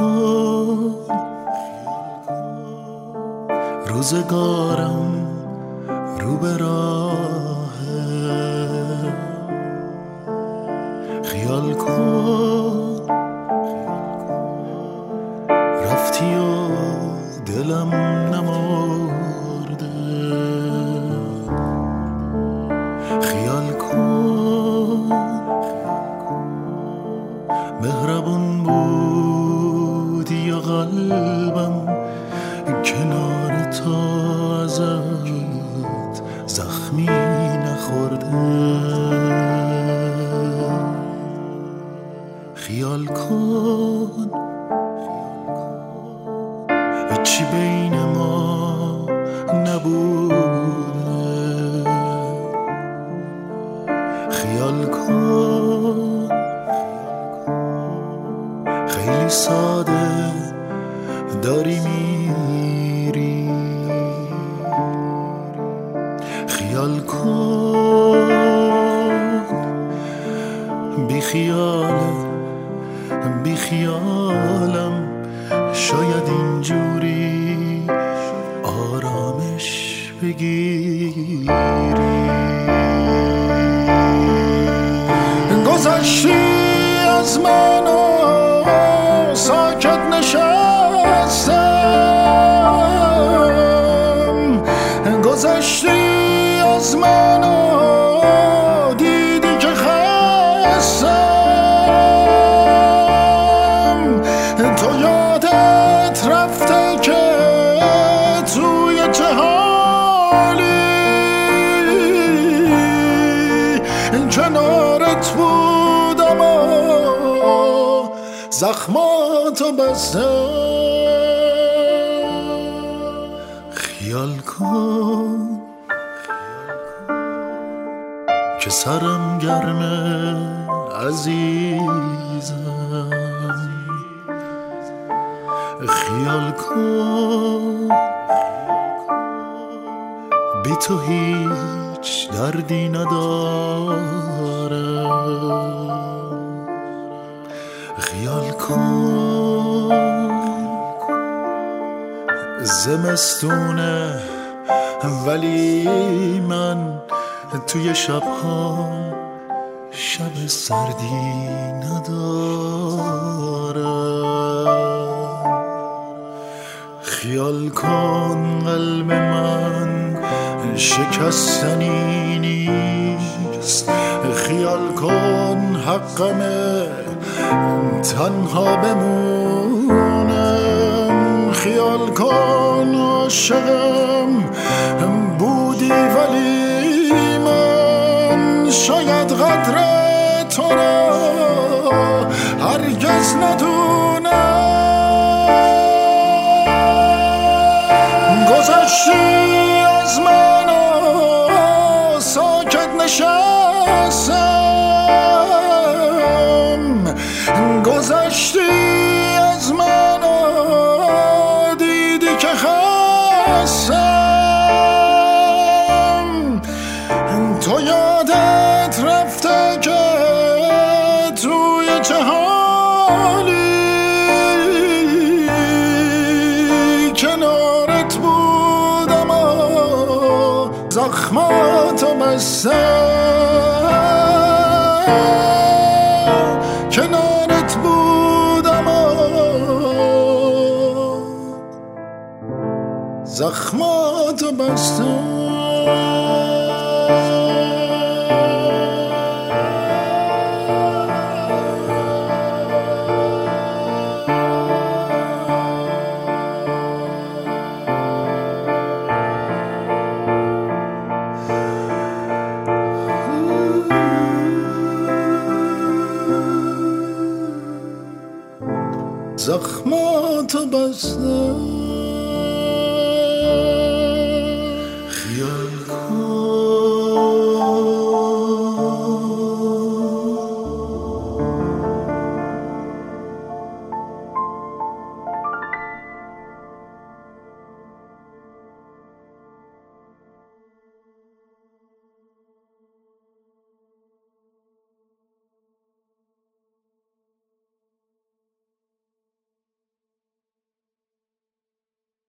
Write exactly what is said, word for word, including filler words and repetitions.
کن روزگارم رو به راهه، خیال کن رفتی و دلم نمرده، خیال کن مهربون بودی یا قلبم کنار تو ازت زخمی نخورده، خیال کن هیچی بین ما نبوده، خیال کن خیلی ساده داری میری، خیال کن بی خیال بی خیالم شاید اینجوری آرامش بگیری، گذشتی از من و ساکت نشستم، گذشتی از من و دیدی که خستم، تو یادت رفته که توی چه حالی کنارت بودم و زخماتو بستم، خیال کن که سرم گرمه عزیزم، خیال کن بی تو هیچ دردی ندارم، خیال کن زمستونه ولی من توی شبها شب سردی ندارم، خیال کن قلب من شکستنی نیست، خیال کن حقمه تنها بمونم، خیال کن عاشقم بودی ولی من شاید قدر تو را هرگز ندونم، گذشتی از من و ساکت نشستم، گذشتی از من و دیدی که خستم، تو یادت رفته که توی چه حالی کنارت بودم و زخماتو بستم، کنارت بودم و زخماتو بستم. زخماتو بستم.